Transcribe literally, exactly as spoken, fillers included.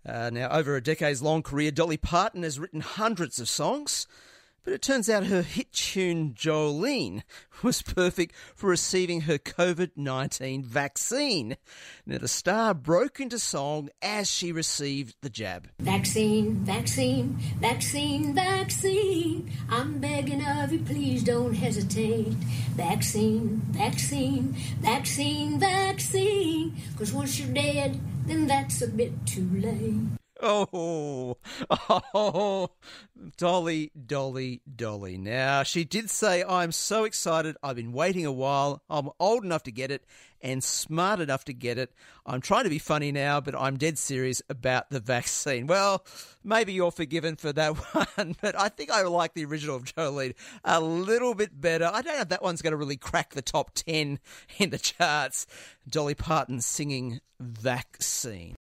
Uh, now, over a decades-long career, Dolly Parton has written hundreds of songs, but it turns out her hit tune Jolene was perfect for receiving her covid nineteen vaccine. Now, the star broke into song as she received the jab. Vaccine, vaccine, vaccine, vaccine. I'm begging of you, please don't hesitate. Vaccine, vaccine, vaccine, vaccine. 'Cause once you're dead, then that's a bit too late. Oh, oh, Dolly, Dolly, Dolly. Now, she did say, I'm so excited. I've been waiting a while. I'm old enough to get it and smart enough to get it. I'm trying to be funny now, but I'm dead serious about the vaccine. Well, maybe you're forgiven for that one, but I think I like the original of Jolene a little bit better. I don't know if that one's going to really crack the top ten in the charts. Dolly Parton singing Vaccine.